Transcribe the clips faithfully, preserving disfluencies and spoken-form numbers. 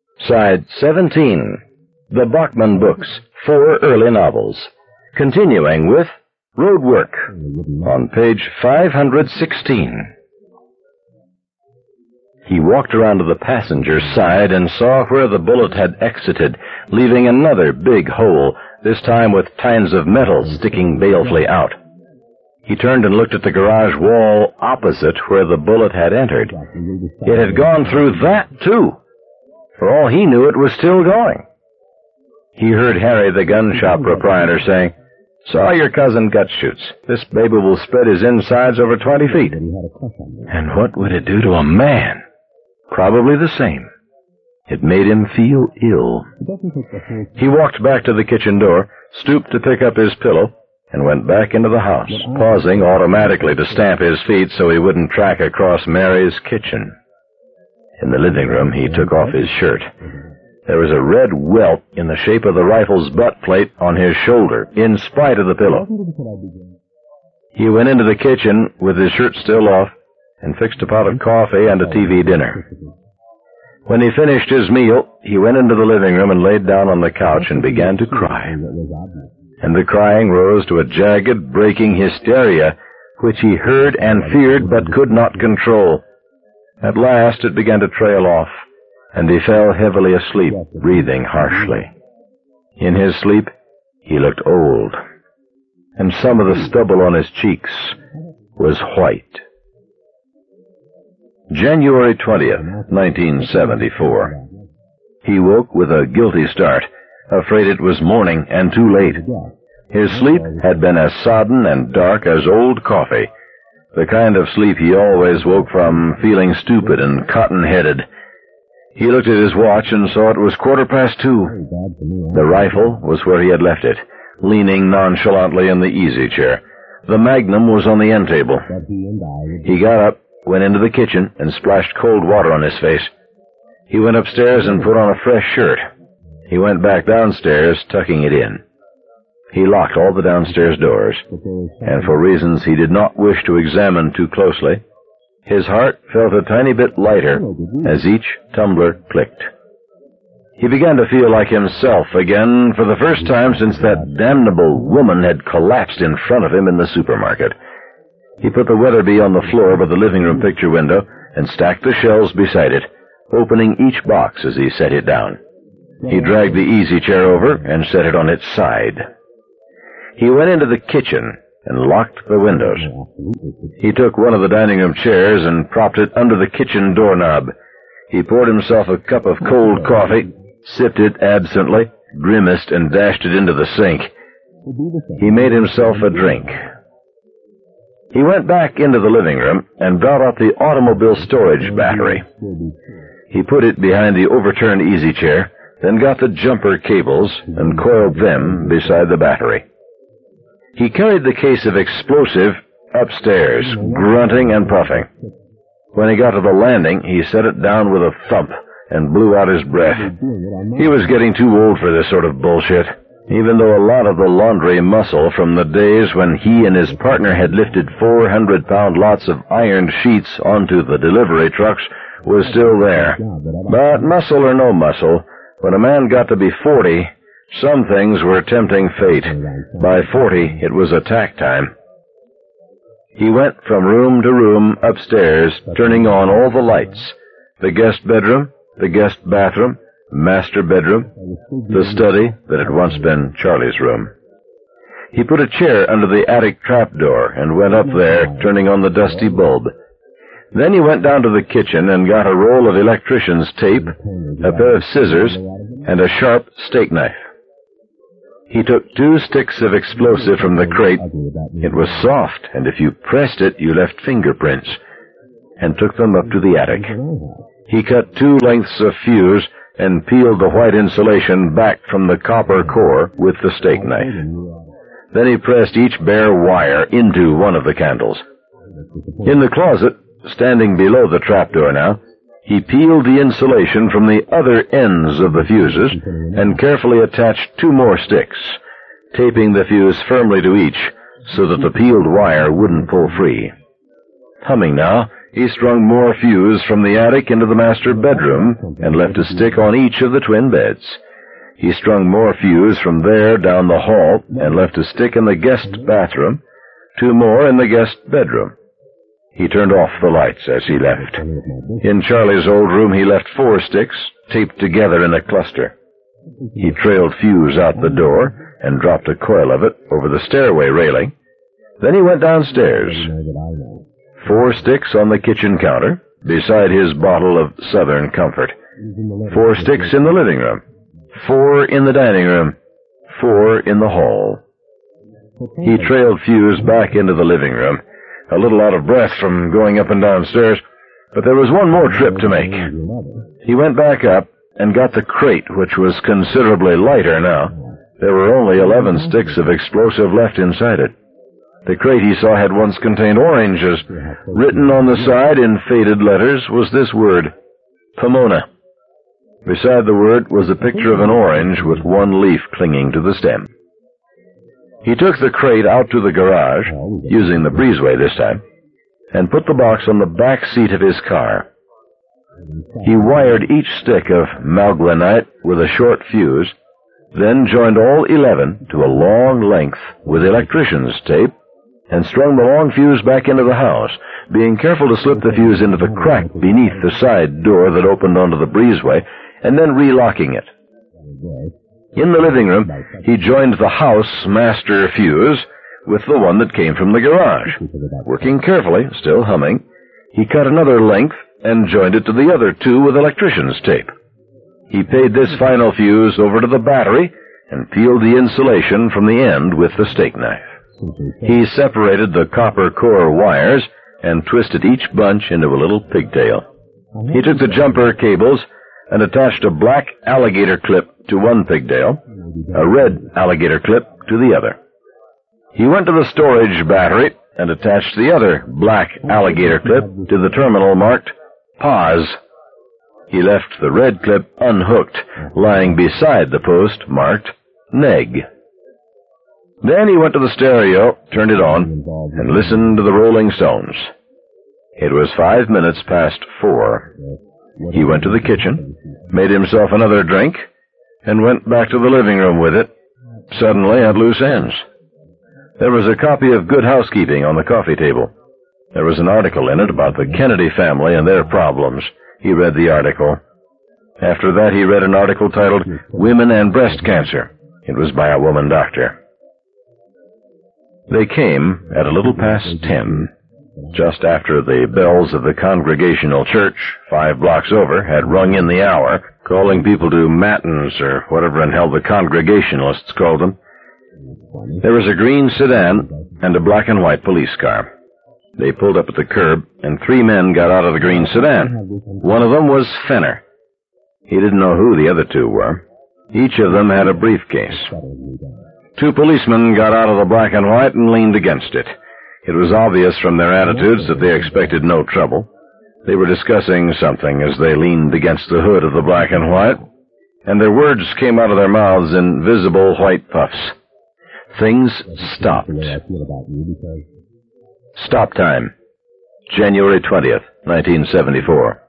Side seventeen, The Bachman Books, Four Early Novels. Continuing with Road Work on page five hundred sixteen. He walked around to the passenger's side and saw where the bullet had exited, leaving another big hole, this time with tines of metal sticking balefully out. He turned and looked at the garage wall opposite where the bullet had entered. It had gone through that, too. For all he knew, it was still going. He heard Harry, the gun shop proprietor, saying, "Saw your cousin gut shoots. This baby will spread his insides over twenty feet. And what would it do to a man? Probably the same. It made him feel ill." He walked back to the kitchen door, stooped to pick up his pillow, and went back into the house, pausing automatically to stamp his feet so he wouldn't track across Mary's kitchen. In the living room, he took off his shirt. There was a red welt in the shape of the rifle's butt plate on his shoulder, in spite of the pillow. He went into the kitchen with his shirt still off and fixed a pot of coffee and a T V dinner. When he finished his meal, he went into the living room and laid down on the couch and began to cry. And the crying rose to a jagged, breaking hysteria, which he heard and feared but could not control. At last it began to trail off, and he fell heavily asleep, breathing harshly. In his sleep, he looked old, and some of the stubble on his cheeks was white. January twentieth, nineteen seventy-four. He woke with a guilty start, afraid it was morning and too late. His sleep had been as sodden and dark as old coffee, the kind of sleep he always woke from feeling stupid and cotton-headed. He looked at his watch and saw it was quarter past two. The rifle was where he had left it, leaning nonchalantly in the easy chair. The Magnum was on the end table. He got up, went into the kitchen, and splashed cold water on his face. He went upstairs and put on a fresh shirt. He went back downstairs, tucking it in. He locked all the downstairs doors, and for reasons he did not wish to examine too closely, his heart felt a tiny bit lighter as each tumbler clicked. He began to feel like himself again for the first time since that damnable woman had collapsed in front of him in the supermarket. He put the Weatherby on the floor by the living room picture window and stacked the shelves beside it, opening each box as he set it down. He dragged the easy chair over and set it on its side. He went into the kitchen and locked the windows. He took one of the dining room chairs and propped it under the kitchen doorknob. He poured himself a cup of cold coffee, sipped it absently, grimaced, and dashed it into the sink. He made himself a drink. He went back into the living room and brought out the automobile storage battery. He put it behind the overturned easy chair, then got the jumper cables and coiled them beside the battery. He carried the case of explosive upstairs, grunting and puffing. When he got to the landing, he set it down with a thump and blew out his breath. He was getting too old for this sort of bullshit, even though a lot of the laundry muscle from the days when he and his partner had lifted four hundred pound lots of ironed sheets onto the delivery trucks was still there. But muscle or no muscle, when a man got to be forty, some things were tempting fate. By forty, it was attack time. He went from room to room upstairs, turning on all the lights. The guest bedroom, the guest bathroom, master bedroom, the study that had once been Charlie's room. He put a chair under the attic trapdoor and went up there, turning on the dusty bulb. Then he went down to the kitchen and got a roll of electrician's tape, a pair of scissors, and a sharp steak knife. He took two sticks of explosive from the crate. It was soft, and if you pressed it, you left fingerprints, and took them up to the attic. He cut two lengths of fuse and peeled the white insulation back from the copper core with the steak knife. Then he pressed each bare wire into one of the candles. In the closet, standing below the trapdoor now, he peeled the insulation from the other ends of the fuses and carefully attached two more sticks, taping the fuse firmly to each so that the peeled wire wouldn't pull free. Humming now, he strung more fuse from the attic into the master bedroom and left a stick on each of the twin beds. He strung more fuse from there down the hall and left a stick in the guest bathroom, two more in the guest bedroom. He turned off the lights as he left. In Charlie's old room, he left four sticks taped together in a cluster. He trailed fuse out the door and dropped a coil of it over the stairway railing. Then he went downstairs. Four sticks on the kitchen counter, beside his bottle of Southern Comfort. Four sticks in the living room. Four in the dining room. Four in the hall. He trailed fuse back into the living room, a little out of breath from going up and downstairs, but there was one more trip to make. He went back up and got the crate, which was considerably lighter now. There were only eleven sticks of explosive left inside it. The crate he saw had once contained oranges. Written on the side in faded letters was this word, Pomona. Beside the word was a picture of an orange with one leaf clinging to the stem. He took the crate out to the garage, using the breezeway this time, and put the box on the back seat of his car. He wired each stick of malgranite with a short fuse, then joined all eleven to a long length with electrician's tape, and strung the long fuse back into the house, being careful to slip the fuse into the crack beneath the side door that opened onto the breezeway, and then relocking it. In the living room, he joined the house master fuse with the one that came from the garage. Working carefully, still humming, he cut another length and joined it to the other two with electrician's tape. He paid this final fuse over to the battery and peeled the insulation from the end with the steak knife. He separated the copper core wires and twisted each bunch into a little pigtail. He took the jumper cables and attached a black alligator clip to one pigtail, a red alligator clip to the other. He went to the storage battery and attached the other black alligator clip to the terminal marked Pause. He left the red clip unhooked, lying beside the post marked Neg. Then he went to the stereo, turned it on, and listened to the Rolling Stones. It was five minutes past four. He went to the kitchen, made himself another drink, and went back to the living room with it, suddenly at loose ends. There was a copy of Good Housekeeping on the coffee table. There was an article in it about the Kennedy family and their problems. He read the article. After that, he read an article titled Women and Breast Cancer. It was by a woman doctor. They came at a little past ten, just after the bells of the Congregational Church, five blocks over, had rung in the hour, calling people to matins or whatever in hell the Congregationalists called them. There was a green sedan and a black and white police car. They pulled up at the curb, and three men got out of the green sedan. One of them was Fenner. He didn't know who the other two were. Each of them had a briefcase. Two policemen got out of the black and white and leaned against it. It was obvious from their attitudes that they expected no trouble. They were discussing something as they leaned against the hood of the black and white, and their words came out of their mouths in visible white puffs. Things stopped. Stop time. January twentieth, nineteen seventy-four.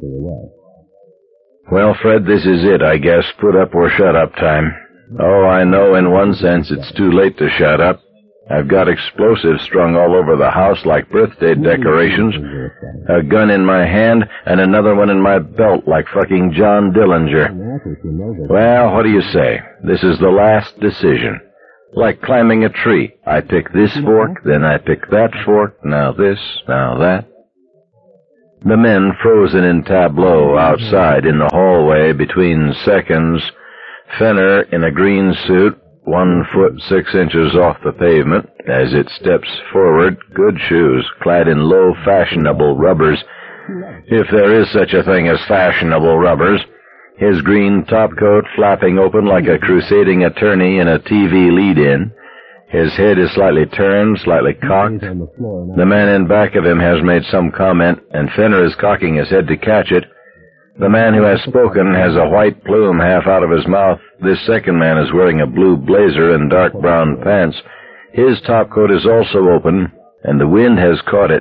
Well, Fred, this is it, I guess. Put up or shut up time. Oh, I know in one sense it's too late to shut up. I've got explosives strung all over the house like birthday decorations, a gun in my hand, and another one in my belt like fucking John Dillinger. Well, what do you say? This is the last decision. Like climbing a tree. I pick this fork, then I pick that fork, now this, now that. The men frozen in tableau outside in the hallway between seconds. Fenner in a green suit, one foot six inches off the pavement, as it steps forward, good shoes, clad in low fashionable rubbers, if there is such a thing as fashionable rubbers, his green topcoat flapping open like a crusading attorney in a T V lead-in. His head is slightly turned, slightly cocked. The man in back of him has made some comment, and Fenner is cocking his head to catch it. The man who has spoken has a white plume half out of his mouth. This second man is wearing a blue blazer and dark brown pants. His topcoat is also open, and the wind has caught it,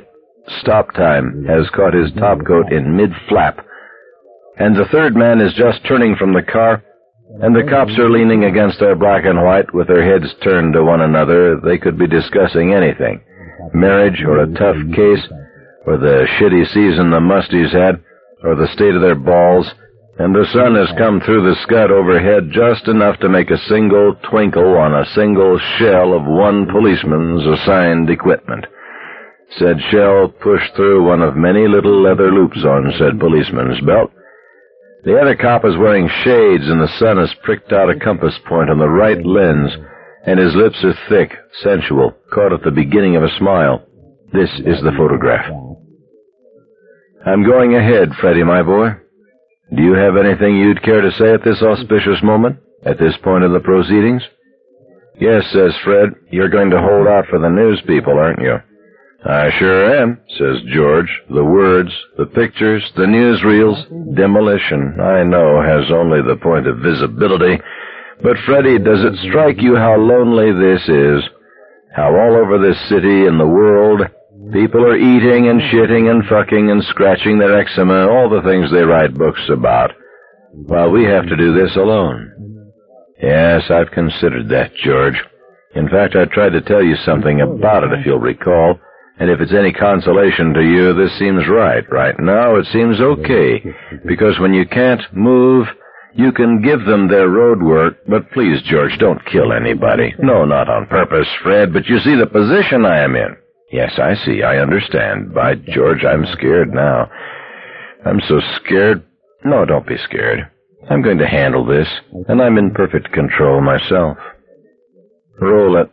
stop time has caught his topcoat in mid-flap, and the third man is just turning from the car, and the cops are leaning against their black and white with their heads turned to one another. They could be discussing anything, marriage or a tough case, or the shitty season the Musties had, or the state of their balls, and the sun has come through the scud overhead just enough to make a single twinkle on a single shell of one policeman's assigned equipment. Said shell pushed through one of many little leather loops on said policeman's belt. The other cop is wearing shades, and the sun has pricked out a compass point on the right lens, and his lips are thick, sensual, caught at the beginning of a smile. This is the photograph. I'm going ahead, Freddie, my boy. Do you have anything you'd care to say at this auspicious moment, at this point of the proceedings? Yes, says Fred, you're going to hold out for the news people, aren't you? I sure am, says George. The words, the pictures, the newsreels, demolition, I know, has only the point of visibility. But, Freddie, does it strike you how lonely this is? How all over this city and the world, people are eating and shitting and fucking and scratching their eczema, all the things they write books about, while we have to do this alone. Yes, I've considered that, George. In fact, I tried to tell you something about it, if you'll recall. And if it's any consolation to you, this seems right. Right now, it seems okay. Because when you can't move, you can give them their road work. But please, George, don't kill anybody. No, not on purpose, Fred, but you see the position I am in. Yes, I see. I understand. By George, I'm scared now. I'm so scared. No, don't be scared. I'm going to handle this, and I'm in perfect control myself. Roll it.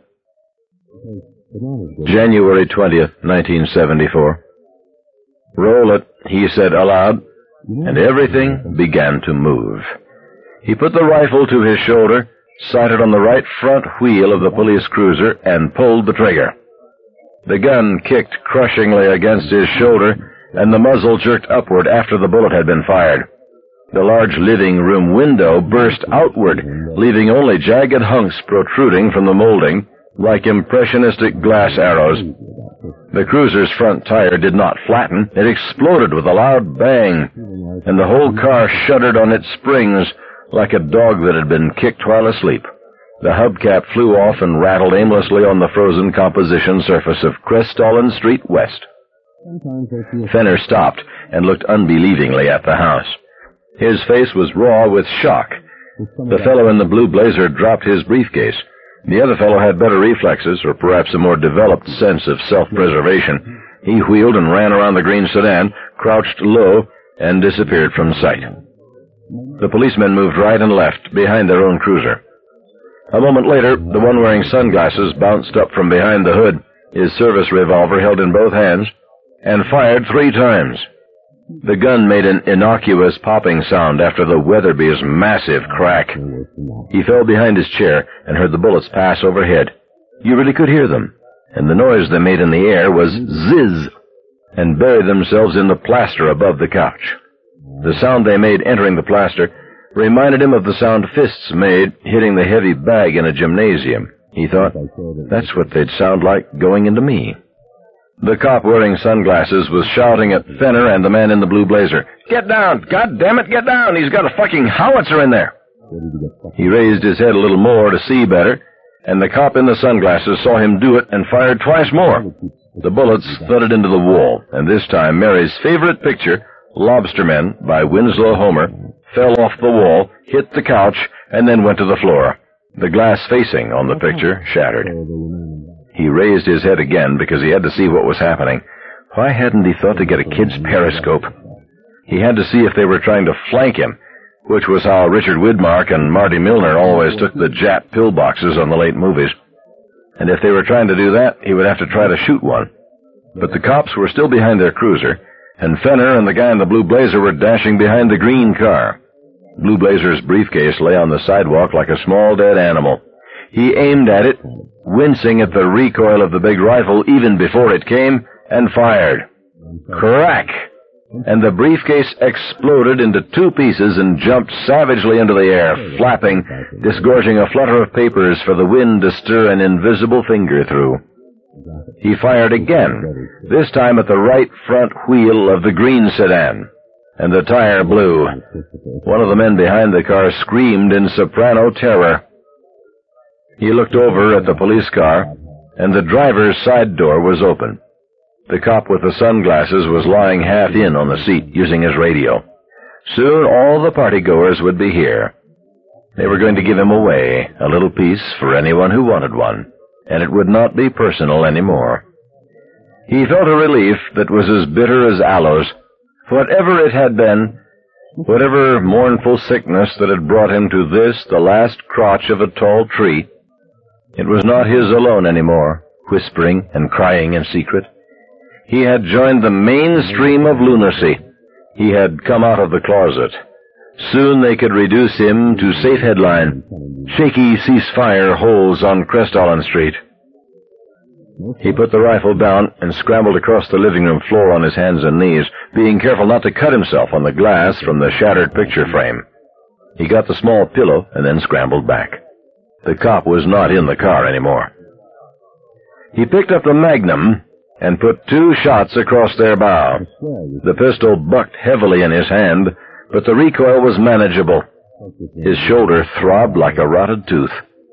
January twentieth, nineteen seventy-four. Roll it, he said aloud, and everything began to move. He put the rifle to his shoulder, sighted on the right front wheel of the police cruiser, and pulled the trigger. The gun kicked crushingly against his shoulder, and the muzzle jerked upward after the bullet had been fired. The large living room window burst outward, leaving only jagged hunks protruding from the molding, like impressionistic glass arrows. The cruiser's front tire did not flatten. It exploded with a loud bang, and the whole car shuddered on its springs like a dog that had been kicked while asleep. The hubcap flew off and rattled aimlessly on the frozen composition surface of Crestollen Street West. Fenner stopped and looked unbelievingly at the house. His face was raw with shock. The fellow in the blue blazer dropped his briefcase. The other fellow had better reflexes, or perhaps a more developed sense of self-preservation. He wheeled and ran around the green sedan, crouched low, and disappeared from sight. The policemen moved right and left, behind their own cruiser. A moment later, the one wearing sunglasses bounced up from behind the hood, his service revolver held in both hands, and fired three times. The gun made an innocuous popping sound after the Weatherby's massive crack. He fell behind his chair and heard the bullets pass overhead. You really could hear them, and the noise they made in the air was zizz, and buried themselves in the plaster above the couch. The sound they made entering the plaster reminded him of the sound fists made hitting the heavy bag in a gymnasium. He thought, that's what they'd sound like going into me. The cop wearing sunglasses was shouting at Fenner and the man in the blue blazer. Get down! God damn it, get down! He's got a fucking howitzer in there! He raised his head a little more to see better, and the cop in the sunglasses saw him do it and fired twice more. The bullets thudded into the wall, and this time Mary's favorite picture, Lobstermen by Winslow Homer, fell off the wall, hit the couch, and then went to the floor. The glass facing on the picture shattered. He raised his head again because he had to see what was happening. Why hadn't he thought to get a kid's periscope? He had to see if they were trying to flank him, which was how Richard Widmark and Marty Milner always took the Jap pillboxes on the late movies. And if they were trying to do that, he would have to try to shoot one. But the cops were still behind their cruiser, and Fenner and the guy in the blue blazer were dashing behind the green car. Blue Blazer's briefcase lay on the sidewalk like a small dead animal. He aimed at it, wincing at the recoil of the big rifle even before it came, and fired. Crack! And the briefcase exploded into two pieces and jumped savagely into the air, flapping, disgorging a flutter of papers for the wind to stir an invisible finger through. He fired again, this time at the right front wheel of the green sedan, and the tire blew. One of the men behind the car screamed in soprano terror. He looked over at the police car, and the driver's side door was open. The cop with the sunglasses was lying half in on the seat, using his radio. Soon all the partygoers would be here. They were going to give him away, a little piece for anyone who wanted one, and it would not be personal anymore. He felt a relief that was as bitter as aloes. Whatever it had been, whatever mournful sickness that had brought him to this, the last crotch of a tall tree, it was not his alone anymore, whispering and crying in secret. He had joined the mainstream of lunacy. He had come out of the closet. Soon they could reduce him to safe headline, "Shaky ceasefire holds on Crestollen Street." He put the rifle down and scrambled across the living room floor on his hands and knees, being careful not to cut himself on the glass from the shattered picture frame. He got the small pillow and then scrambled back. The cop was not in the car anymore. He picked up the Magnum and put two shots across their bow. The pistol bucked heavily in his hand, but the recoil was manageable. His shoulder throbbed like a rotted tooth.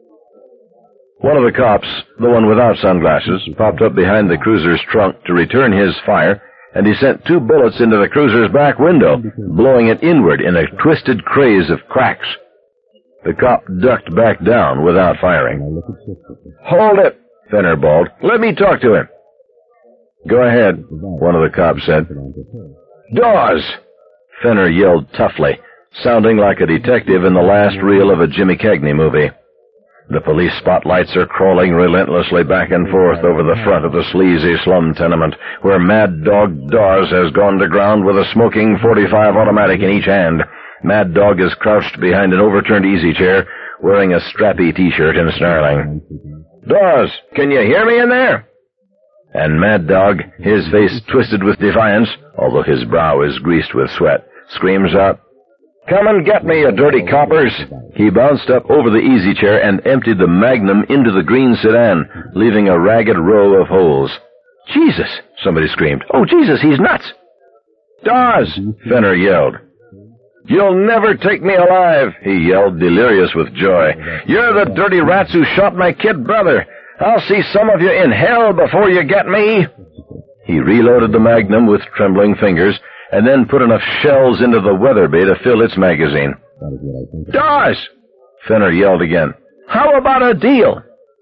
One of the cops, the one without sunglasses, popped up behind the cruiser's trunk to return his fire, and he sent two bullets into the cruiser's back window, blowing it inward in a twisted craze of cracks. The cop ducked back down without firing. "Hold it," Fenner bawled. "Let me talk to him." "Go ahead," one of the cops said. "Dawes!" Fenner yelled toughly, sounding like a detective in the last reel of a Jimmy Cagney movie. The police spotlights are crawling relentlessly back and forth over the front of the sleazy slum tenement, where Mad Dog Dawes has gone to ground with a smoking forty-five automatic in each hand. Mad Dog is crouched behind an overturned easy chair, wearing a strappy T-shirt and snarling. "Dawes, can you hear me in there?" And Mad Dog, his face twisted with defiance, although his brow is greased with sweat, screams out, "Come and get me, you dirty coppers!" He bounced up over the easy chair and emptied the Magnum into the green sedan, leaving a ragged row of holes. "Jesus!" somebody screamed. "Oh, Jesus, he's nuts!" "Dawes!" Fenner yelled. "You'll never take me alive," he yelled, delirious with joy. "You're the dirty rats who shot my kid brother. I'll see some of you in hell before you get me." He reloaded the Magnum with trembling fingers, and then put enough shells into the Weatherby to fill its magazine. "Dawes!" Fenner yelled again. "How about a deal?"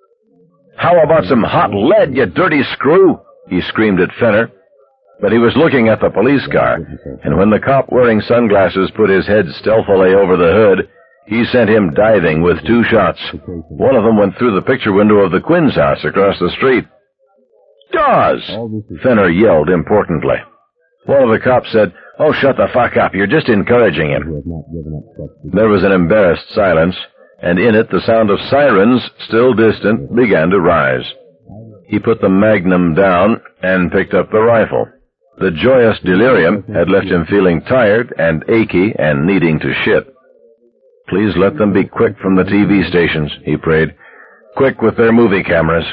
"How about some hot lead, you dirty screw?" he screamed at Fenner. But he was looking at the police car, and when the cop wearing sunglasses put his head stealthily over the hood, he sent him diving with two shots. One of them went through the picture window of the Quinn's house across the street. "Dawes!" Fenner yelled importantly. One of the cops said, "Oh, shut the fuck up, you're just encouraging him." There was an embarrassed silence, and in it the sound of sirens, still distant, began to rise. He put the Magnum down and picked up the rifle. The joyous delirium had left him feeling tired and achy and needing to shit. Please let them be quick from the T V stations, he prayed. Quick with their movie cameras.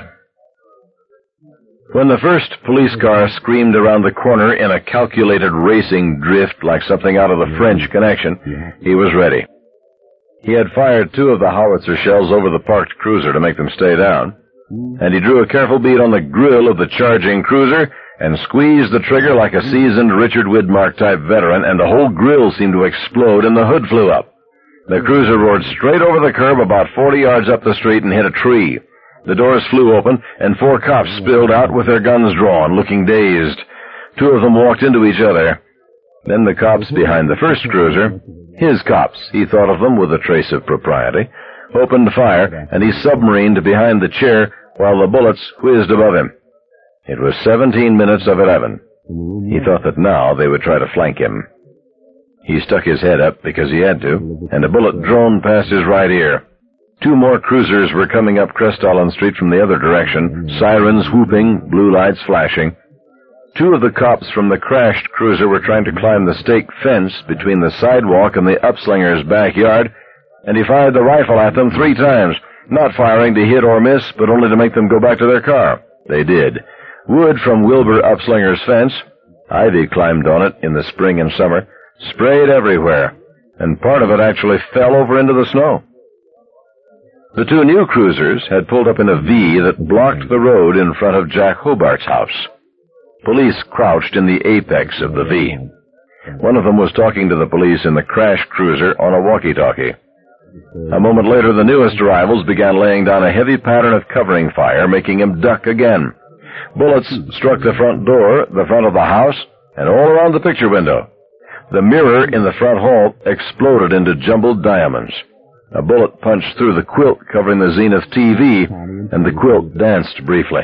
When the first police car screamed around the corner in a calculated racing drift like something out of the French Connection, he was ready. He had fired two of the howitzer shells over the parked cruiser to make them stay down, and he drew a careful bead on the grill of the charging cruiser and squeezed the trigger like a seasoned Richard Widmark-type veteran, and the whole grill seemed to explode and the hood flew up. The cruiser roared straight over the curb about forty yards up the street and hit a tree. The doors flew open, and four cops spilled out with their guns drawn, looking dazed. Two of them walked into each other. Then the cops behind the first cruiser, his cops, he thought of them with a trace of propriety, opened fire, and he submarined behind the chair while the bullets whizzed above him. It was seventeen minutes of eleven. He thought that now they would try to flank him. He stuck his head up because he had to, and a bullet droned past his right ear. Two more cruisers were coming up Crestollen Street from the other direction, sirens whooping, blue lights flashing. Two of the cops from the crashed cruiser were trying to climb the stake fence between the sidewalk and the upslinger's backyard, and he fired the rifle at them three times, not firing to hit or miss, but only to make them go back to their car. They did. Wood from Wilbur Upslinger's fence, ivy climbed on it in the spring and summer, sprayed everywhere, and part of it actually fell over into the snow. The two new cruisers had pulled up in a V that blocked the road in front of Jack Hobart's house. Police crouched in the apex of the V. One of them was talking to the police in the crash cruiser on a walkie-talkie. A moment later, the newest arrivals began laying down a heavy pattern of covering fire, making him duck again. Bullets struck the front door, the front of the house, and all around the picture window. The mirror in the front hall exploded into jumbled diamonds. A bullet punched through the quilt covering the Zenith T V, and the quilt danced briefly.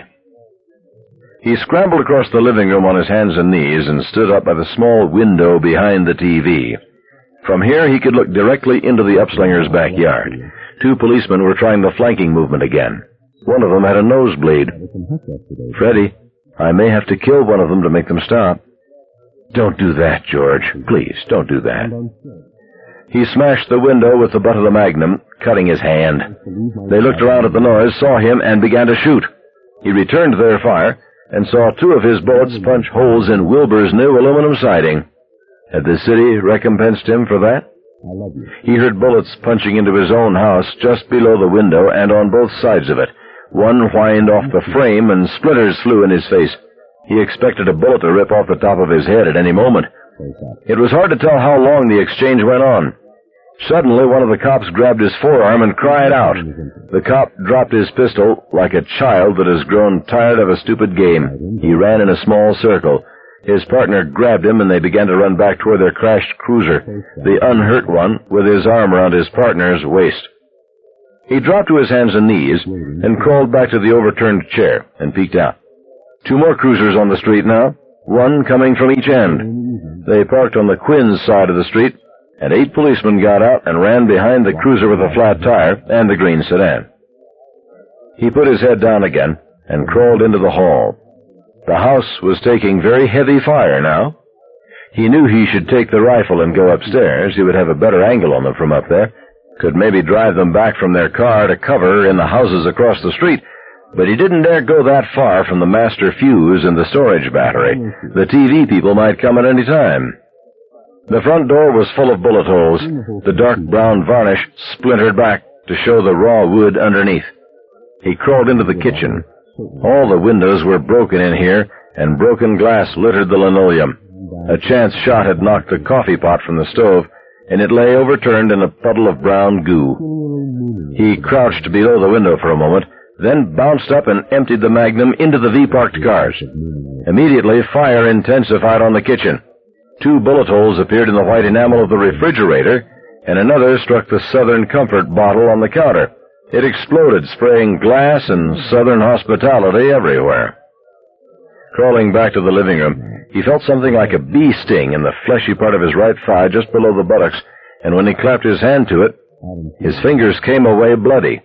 He scrambled across the living room on his hands and knees and stood up by the small window behind the T V. From here, he could look directly into the Upslingers' backyard. Two policemen were trying the flanking movement again. One of them had a nosebleed. "Freddie, I may have to kill one of them to make them stop." "Don't do that, George. Please, don't do that." He smashed the window with the butt of the Magnum, cutting his hand. They looked around at the noise, saw him, and began to shoot. He returned their fire and saw two of his bullets punch holes in Wilbur's new aluminum siding. Had the city recompensed him for that? He heard bullets punching into his own house just below the window and on both sides of it. One whined off the frame and splinters flew in his face. He expected a bullet to rip off the top of his head at any moment. It was hard to tell how long the exchange went on. Suddenly, one of the cops grabbed his forearm and cried out. The cop dropped his pistol like a child that has grown tired of a stupid game. He ran in a small circle. His partner grabbed him, and they began to run back toward their crashed cruiser, the unhurt one with his arm around his partner's waist. He dropped to his hands and knees and crawled back to the overturned chair and peeked out. Two more cruisers on the street now, one coming from each end. They parked on the Quinn's side of the street, and eight policemen got out and ran behind the cruiser with a flat tire and the green sedan. He put his head down again and crawled into the hall. The house was taking very heavy fire now. He knew he should take the rifle and go upstairs. He would have a better angle on them from up there. Could maybe drive them back from their car to cover in the houses across the street. But he didn't dare go that far from the master fuse and the storage battery. The T V people might come at any time. The front door was full of bullet holes. The dark brown varnish splintered back to show the raw wood underneath. He crawled into the kitchen. All the windows were broken in here, and broken glass littered the linoleum. A chance shot had knocked the coffee pot from the stove, and it lay overturned in a puddle of brown goo. He crouched below the window for a moment, then bounced up and emptied the Magnum into the V-parked cars. Immediately, fire intensified on the kitchen. Two bullet holes appeared in the white enamel of the refrigerator, and another struck the Southern Comfort bottle on the counter. It exploded, spraying glass and Southern hospitality everywhere. Crawling back to the living room, he felt something like a bee sting in the fleshy part of his right thigh just below the buttocks, and when he clapped his hand to it, his fingers came away bloody.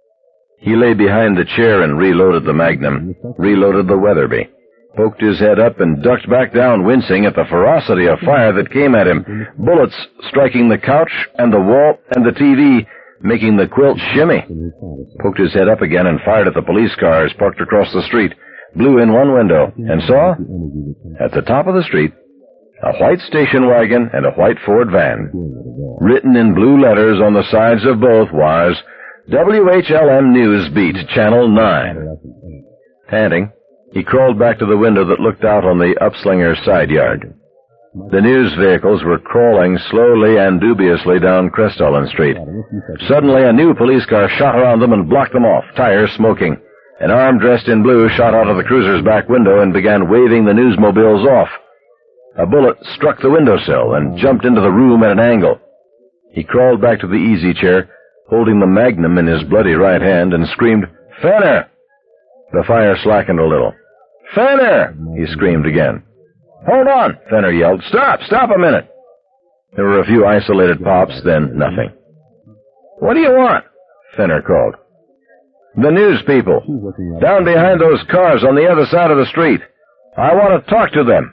He lay behind the chair and reloaded the Magnum, reloaded the Weatherby, poked his head up and ducked back down, wincing at the ferocity of fire that came at him, bullets striking the couch and the wall and the T V, making the quilt shimmy. Poked his head up again and fired at the police cars parked across the street, blew in one window, and saw, at the top of the street, a white station wagon and a white Ford van. Written in blue letters on the sides of both was W H L M News Beat, Channel nine. Panting, he crawled back to the window that looked out on the Upslinger side yard. The news vehicles were crawling slowly and dubiously down Crestollen Street. Suddenly, a new police car shot around them and blocked them off, tires smoking. An arm dressed in blue shot out of the cruiser's back window and began waving the newsmobiles off. A bullet struck the windowsill and jumped into the room at an angle. He crawled back to the easy chair, holding the Magnum in his bloody right hand, and screamed, "Fenner!" The fire slackened a little. "Fenner!" he screamed again. "Hold on!" Fenner yelled. "Stop! Stop a minute!" There were a few isolated pops, then nothing. "What do you want?" Fenner called. "The news people. Down behind those cars on the other side of the street. I want to talk to them."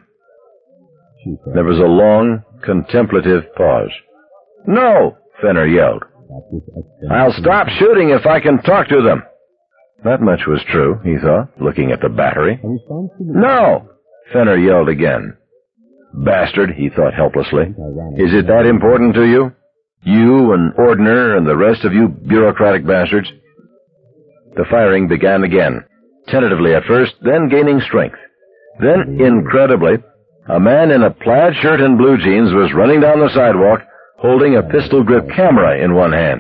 There was a long, contemplative pause. "No!" Fenner yelled. "I'll stop shooting if I can talk to them." That much was true, he thought, looking at the battery. No! Fenner yelled again. Bastard, he thought helplessly. Is it that important to you? You and Ordner and the rest of you bureaucratic bastards? The firing began again, tentatively at first, then gaining strength. Then, incredibly, a man in a plaid shirt and blue jeans was running down the sidewalk, holding a pistol-grip camera in one hand.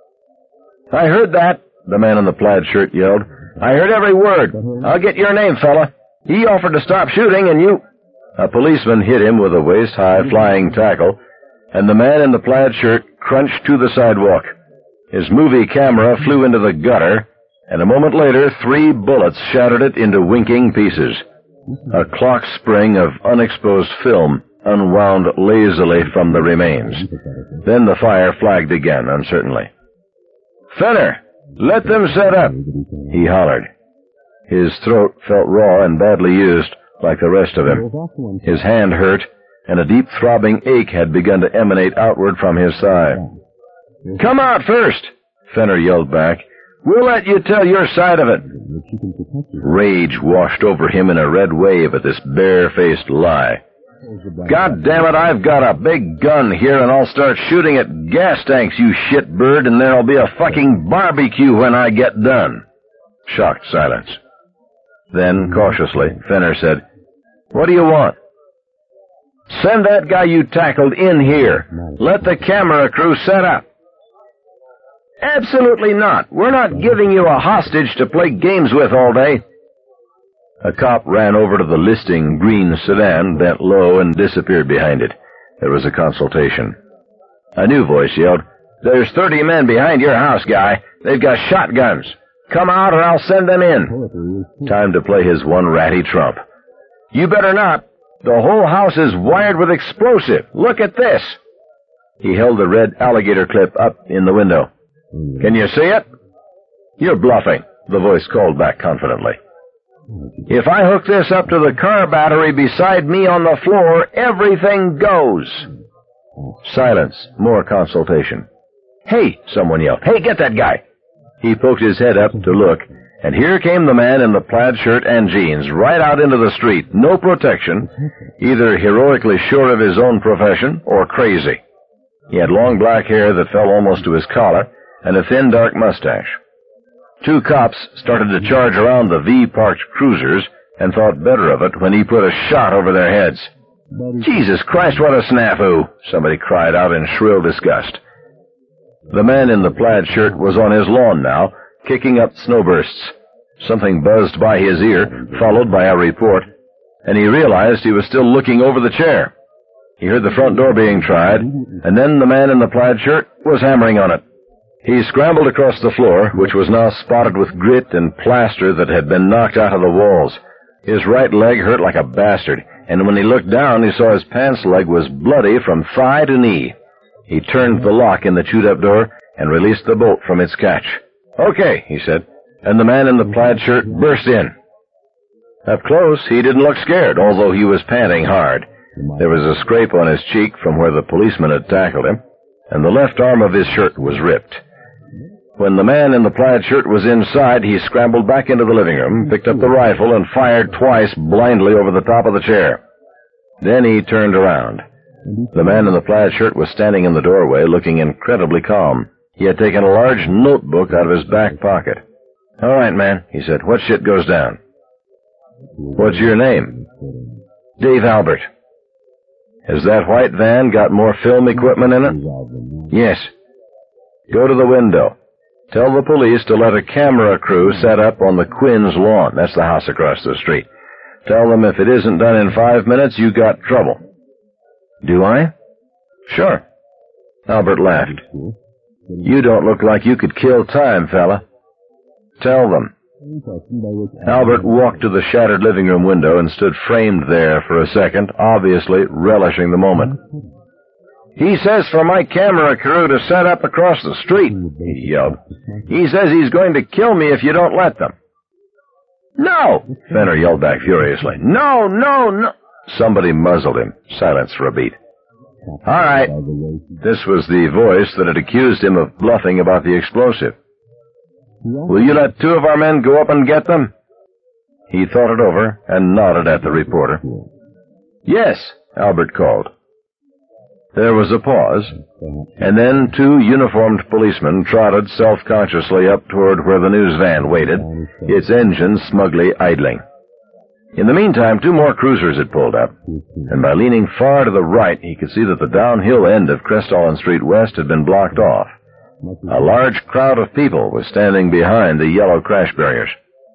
I heard that, the man in the plaid shirt yelled. I heard every word. I'll get your name, fella. He offered to stop shooting, and you... A policeman hit him with a waist-high flying tackle, and the man in the plaid shirt crunched to the sidewalk. His movie camera flew into the gutter, and a moment later, three bullets shattered it into winking pieces. A clock spring of unexposed film unwound lazily from the remains. Then the fire flagged again, uncertainly. Fenner, let them set up, he hollered. His throat felt raw and badly used, like the rest of him. His hand hurt, and a deep throbbing ache had begun to emanate outward from his thigh. Come out first, Fenner yelled back. We'll let you tell your side of it. Rage washed over him in a red wave at this bare-faced lie. God damn it, I've got a big gun here, and I'll start shooting at gas tanks, you shitbird, and there'll be a fucking barbecue when I get done. Shocked silence. Then, cautiously, Fenner said, What do you want? Send that guy you tackled in here. Let the camera crew set up. Absolutely not. We're not giving you a hostage to play games with all day. A cop ran over to the listing green sedan, bent low, and disappeared behind it. There was a consultation. A new voice yelled, There's thirty men behind your house, guy. They've got shotguns. Come out or I'll send them in. Time to play his one ratty trump. You better not. The whole house is wired with explosive. Look at this. He held the red alligator clip up in the window. Can you see it? You're bluffing, the voice called back confidently. If I hook this up to the car battery beside me on the floor, everything goes. Silence. More consultation. Hey, someone yelled. Hey, get that guy. He poked his head up to look, and here came the man in the plaid shirt and jeans, right out into the street, no protection, either heroically sure of his own profession or crazy. He had long black hair that fell almost to his collar, and a thin dark mustache. Two cops started to charge around the V-parked cruisers and thought better of it when he put a shot over their heads. Jesus Christ, what a snafu! Somebody cried out in shrill disgust. The man in the plaid shirt was on his lawn now, kicking up snowbursts. Something buzzed by his ear, followed by a report, and he realized he was still looking over the chair. He heard the front door being tried, and then the man in the plaid shirt was hammering on it. He scrambled across the floor, which was now spotted with grit and plaster that had been knocked out of the walls. His right leg hurt like a bastard, and when he looked down, he saw his pants leg was bloody from thigh to knee. He turned the lock in the chewed-up door and released the bolt from its catch. Okay, he said, and the man in the plaid shirt burst in. Up close, he didn't look scared, although he was panting hard. There was a scrape on his cheek from where the policeman had tackled him, and the left arm of his shirt was ripped. When the man in the plaid shirt was inside, he scrambled back into the living room, picked up the rifle, and fired twice blindly over the top of the chair. Then he turned around. The man in the plaid shirt was standing in the doorway, looking incredibly calm. He had taken a large notebook out of his back pocket. All right, man, he said. What shit goes down? What's your name? Dave Albert. Has that white van got more film equipment in it? Yes. Go to the window. Tell the police to let a camera crew set up on the Quinn's lawn. That's the house across the street. Tell them if it isn't done in five minutes, you got trouble. Do I? Sure. Albert laughed. You don't look like you could kill time, fella. Tell them. Albert walked to the shattered living room window and stood framed there for a second, obviously relishing the moment. He says for my camera crew to set up across the street, he yelled. He says he's going to kill me if you don't let them. No! Fenner yelled back furiously. No, no, no! Somebody muzzled him. Silence for a beat. All right. This was the voice that had accused him of bluffing about the explosive. Will you let two of our men go up and get them? He thought it over and nodded at the reporter. Yes, Albert called. There was a pause, and then two uniformed policemen trotted self-consciously up toward where the news van waited, its engine smugly idling. In the meantime, two more cruisers had pulled up, and by leaning far to the right, he could see that the downhill end of Crestall Street West had been blocked off. A large crowd of people was standing behind the yellow crash barriers.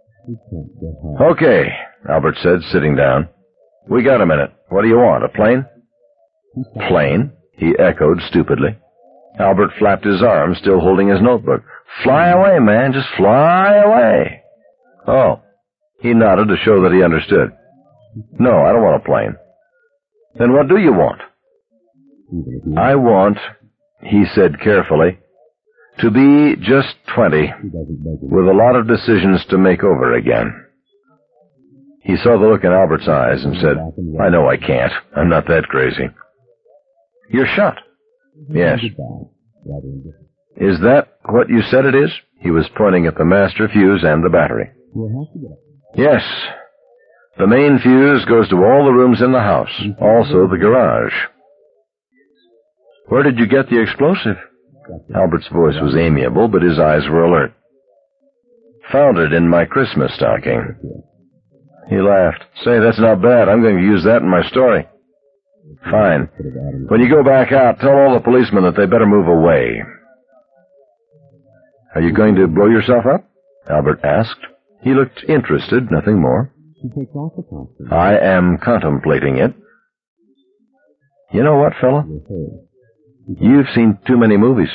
Okay, Albert said, sitting down. We got a minute. What do you want, a plane? Plane? He echoed stupidly. Albert flapped his arms, still holding his notebook. Fly away, man, just fly away. Oh. He nodded to show that he understood. No, I don't want a plane. Then what do you want? I want, he said carefully, to be just twenty, with a lot of decisions to make over again. He saw the look in Albert's eyes and said, I know I can't. I'm not that crazy. You're shot. Yes. Is that what you said it is? He was pointing at the master fuse and the battery. Yes. The main fuse goes to all the rooms in the house, also the garage. Where did you get the explosive? Albert's voice was amiable, but his eyes were alert. Found it in my Christmas stocking. He laughed. Say, that's not bad. I'm going to use that in my story. Fine. When you go back out, tell all the policemen that they better move away. Are you going to blow yourself up? Albert asked. He looked interested, nothing more. I am contemplating it. You know what, fella? You've seen too many movies.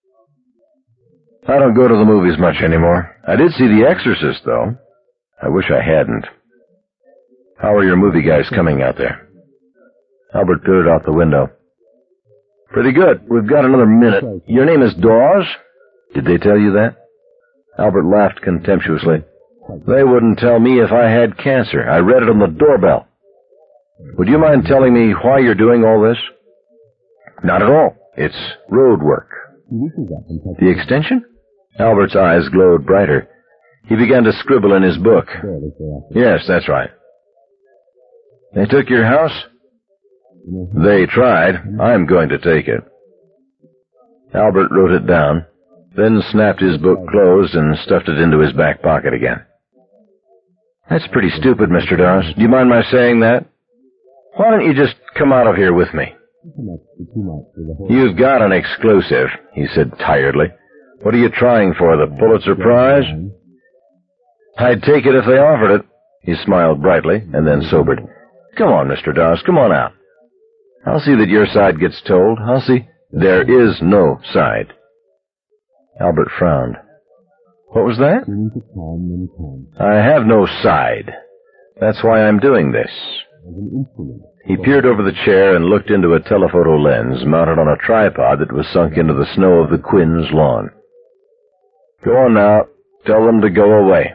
I don't go to the movies much anymore. I did see The Exorcist, though. I wish I hadn't. How are your movie guys coming out there? Albert peered out the window. Pretty good. We've got another minute. Your name is Dawes? Did they tell you that? Albert laughed contemptuously. They wouldn't tell me if I had cancer. I read it on the doorbell. Would you mind telling me why you're doing all this? Not at all. It's road work. The extension? Albert's eyes glowed brighter. He began to scribble in his book. Yes, that's right. They took your house? They tried. I'm going to take it. Albert wrote it down, then snapped his book closed and stuffed it into his back pocket again. That's pretty stupid, Mister Dawes. Do you mind my saying that? Why don't you just come out of here with me? You've got an exclusive, he said tiredly. What are you trying for, the Pulitzer Prize? I'd take it if they offered it. He smiled brightly, and then sobered. Come on, Mister Dawes, come on out. I'll see that your side gets told. I'll see. There is no side. Albert frowned. What was that? I have no side. That's why I'm doing this. He peered over the chair and looked into a telephoto lens mounted on a tripod that was sunk into the snow of the Quinn's lawn. Go on now. Tell them to go away.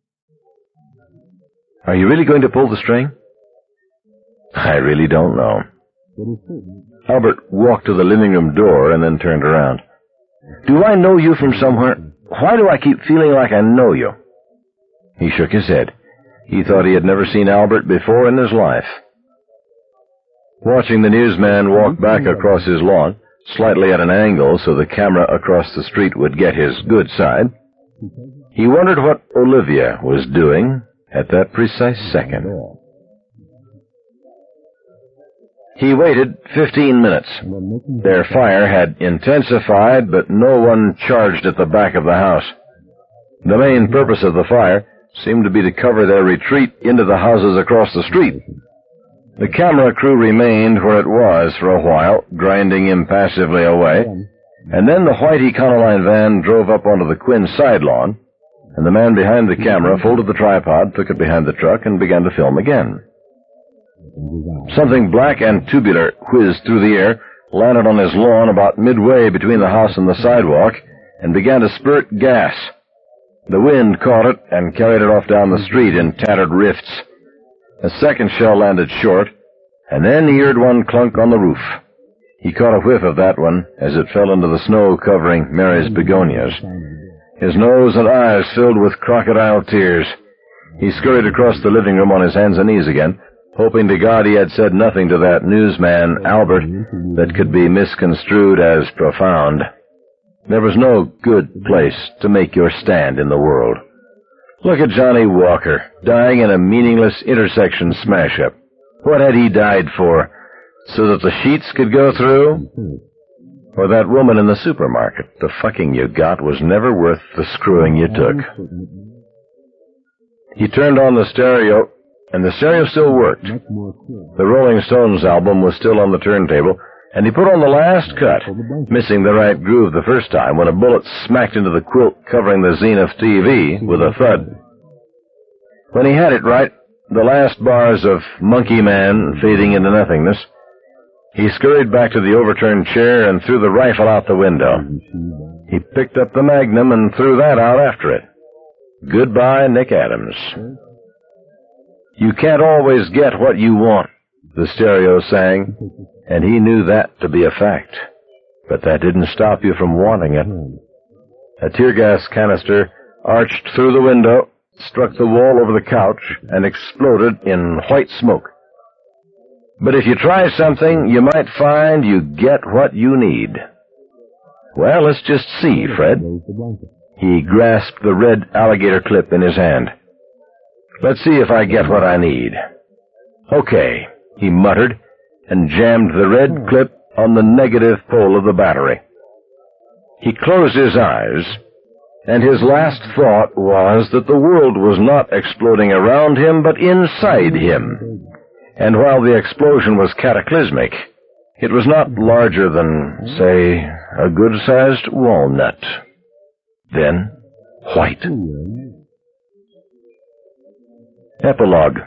Are you really going to pull the string? I really don't know. Albert walked to the living room door and then turned around. Do I know you from somewhere? Why do I keep feeling like I know you? He shook his head. He thought he had never seen Albert before in his life. Watching the newsman walk back across his lawn, slightly at an angle so the camera across the street would get his good side, he wondered what Olivia was doing at that precise second. He waited fifteen minutes. Their fire had intensified, but no one charged at the back of the house. The main purpose of the fire seemed to be to cover their retreat into the houses across the street. The camera crew remained where it was for a while, grinding impassively away, and then the white Econoline van drove up onto the Quinn side lawn, and the man behind the camera folded the tripod, took it behind the truck, and began to film again. Something black and tubular whizzed through the air, landed on his lawn about midway between the house and the sidewalk, and began to spurt gas. The wind caught it and carried it off down the street in tattered rifts. A second shell landed short, and then he heard one clunk on the roof. He caught a whiff of that one as it fell into the snow covering Mary's begonias, his nose and eyes filled with crocodile tears. He scurried across the living room on his hands and knees again, hoping to God he had said nothing to that newsman, Albert, that could be misconstrued as profound. There was no good place to make your stand in the world. Look at Johnny Walker, dying in a meaningless intersection smash-up. What had he died for? So that the sheets could go through? Or that woman in the supermarket? The fucking you got was never worth the screwing you took. He turned on the stereo, and the stereo still worked. The Rolling Stones album was still on the turntable, and he put on the last cut, missing the right groove the first time when a bullet smacked into the quilt covering the Zenith T V with a thud. When he had it right, the last bars of Monkey Man fading into nothingness, he scurried back to the overturned chair and threw the rifle out the window. He picked up the Magnum and threw that out after it. Goodbye, Nick Adams. You can't always get what you want, the stereo sang, and he knew that to be a fact. But that didn't stop you from wanting it. A tear gas canister arched through the window, struck the wall over the couch, and exploded in white smoke. But if you try something, you might find you get what you need. Well, let's just see, Fred. He grasped the red alligator clip in his hand. Let's see if I get what I need. Okay, he muttered, and jammed the red clip on the negative pole of the battery. He closed his eyes, and his last thought was that the world was not exploding around him, but inside him. And while the explosion was cataclysmic, it was not larger than, say, a good-sized walnut. Then, white. Epilogue.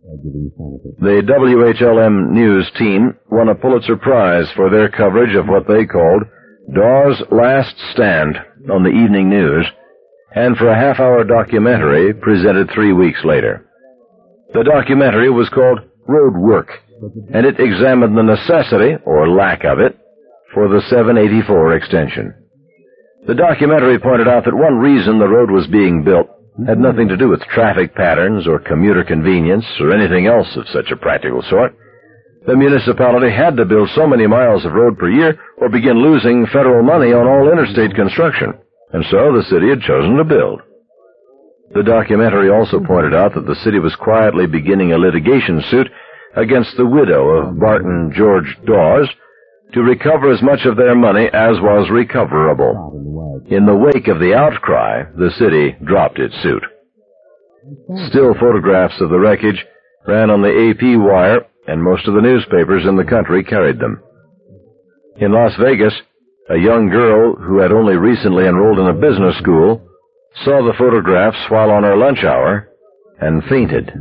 The W H L M News team won a Pulitzer Prize for their coverage of what they called Dawes' Last Stand on the evening news, and for a half-hour documentary presented three weeks later. The documentary was called Road Work, and it examined the necessity, or lack of it, for the seven eighty-four extension. The documentary pointed out that one reason the road was being built had nothing to do with traffic patterns or commuter convenience or anything else of such a practical sort. The municipality had to build so many miles of road per year or begin losing federal money on all interstate construction, and so the city had chosen to build. The documentary also pointed out that the city was quietly beginning a litigation suit against the widow of Barton George Dawes to recover as much of their money as was recoverable. In the wake of the outcry, the city dropped its suit. Still photographs of the wreckage ran on the A P wire, and most of the newspapers in the country carried them. In Las Vegas, a young girl who had only recently enrolled in a business school saw the photographs while on her lunch hour and fainted.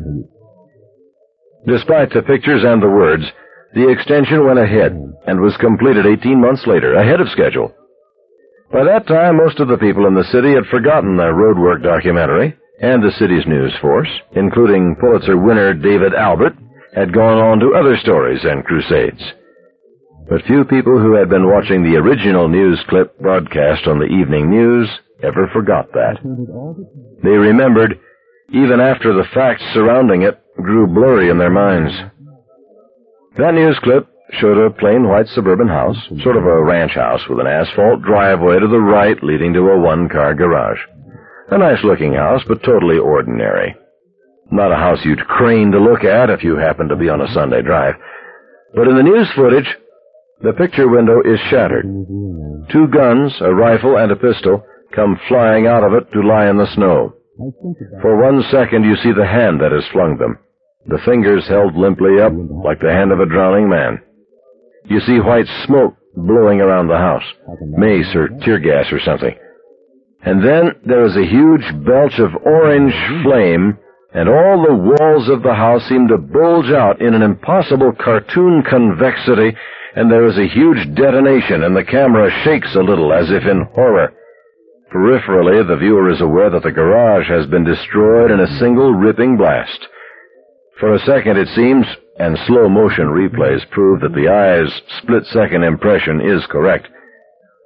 Despite the pictures and the words, the extension went ahead and was completed eighteen months later, ahead of schedule. By that time, most of the people in the city had forgotten the Roadwork documentary, and the city's news force, including Pulitzer winner David Albert, had gone on to other stories and crusades. But few people who had been watching the original news clip broadcast on the evening news ever forgot that. They remembered, even after the facts surrounding it grew blurry in their minds. That news clip showed a plain white suburban house, sort of a ranch house with an asphalt driveway to the right leading to a one-car garage. A nice-looking house, but totally ordinary. Not a house you'd crane to look at if you happened to be on a Sunday drive. But in the news footage, the picture window is shattered. Two guns, a rifle and a pistol, come flying out of it to lie in the snow. For one second you see the hand that has flung them, the fingers held limply up like the hand of a drowning man. You see white smoke blowing around the house, mace or tear gas or something. And then there is a huge belch of orange flame, and all the walls of the house seem to bulge out in an impossible cartoon convexity, and there is a huge detonation, and the camera shakes a little as if in horror. Peripherally, the viewer is aware that the garage has been destroyed in a single ripping blast. For a second, it seems, and slow-motion replays prove that the eye's split-second impression is correct.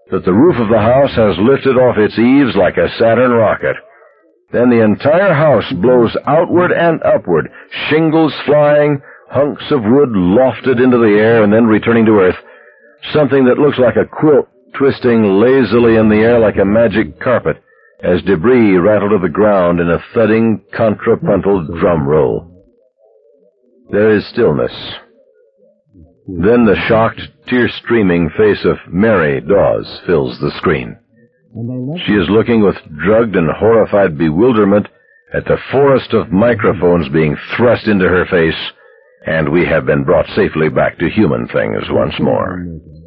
that the roof of the house has lifted off its eaves like a Saturn rocket. Then the entire house blows outward and upward, shingles flying, hunks of wood lofted into the air and then returning to earth, something that looks like a quilt twisting lazily in the air like a magic carpet as debris rattled to the ground in a thudding, contrapuntal drum roll. There is stillness. Then the shocked, tear-streaming face of Mary Dawes fills the screen. She is looking with drugged and horrified bewilderment at the forest of microphones being thrust into her face, and we have been brought safely back to human things once more.